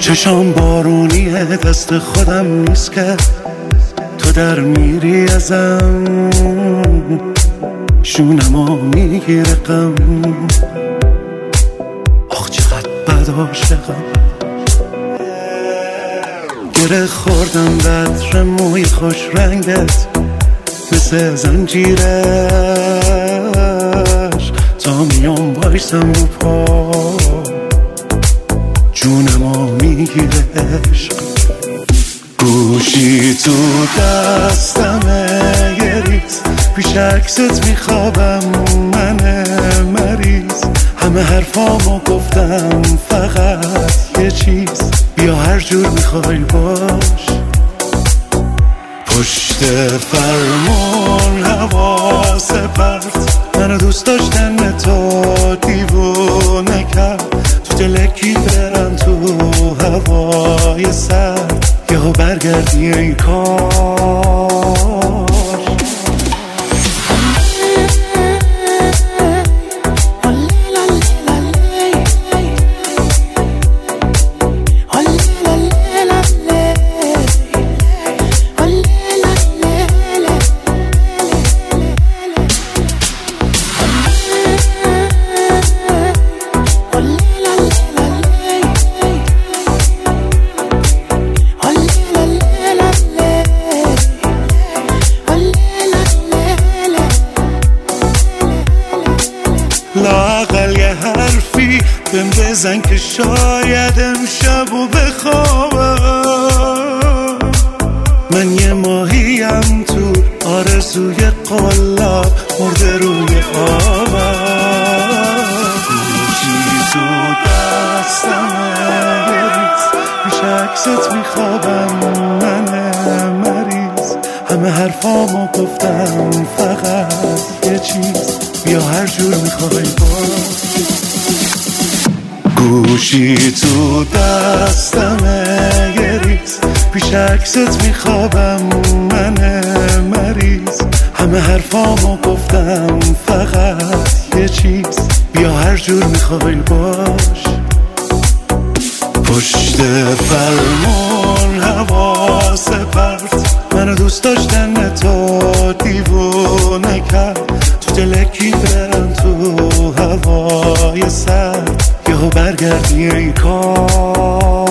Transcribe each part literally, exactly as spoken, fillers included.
چشام بارونیه، دست خودم نیست که تو در میری ازم، شونمو میگیره غم. آخ چقدر بد عاشقم، گره خوردم بطر موی خوش رنگت مثل زنجیرش، تا میام بایستم رو پا جونمو میگیره عشق. گوشی تو دستمه یه ریز، پیش عکست میخوابم من مریض. همه حرفامو گفتم فقط یه چیز، بیا هر جور میخوای باش. پشت فرمون حواس پرت، منو دوست داشتن تو دیوونه کرد. تو دلکی برم تو هوای سرد، یهو برگردی این کار. لااقل یه حرفی بهم بزن که شاید امشب و بخوابم. من یه ماهیم تو آرزوی قلاب، مرده روی آبم. گوشی تو دستمه یه ریز، پیش عکست میخوابم من مریض. همه حرفامو گفتم فقط یه چیز، بیا هر جور میخوای باش. گوشی تو دستمه یه ریز، پیش عکست میخوابم من مریض. همه حرفامو گفتم فقط یه چیز، بیا هر جور میخوای باش. پشت فرمون حواس پرت، منو دوست داشتن تو دیوونه کرد. تو دلکی برم تو هوای سرد، یهو برگردی این کار.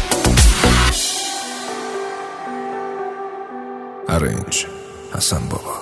Arrange حسن بابا.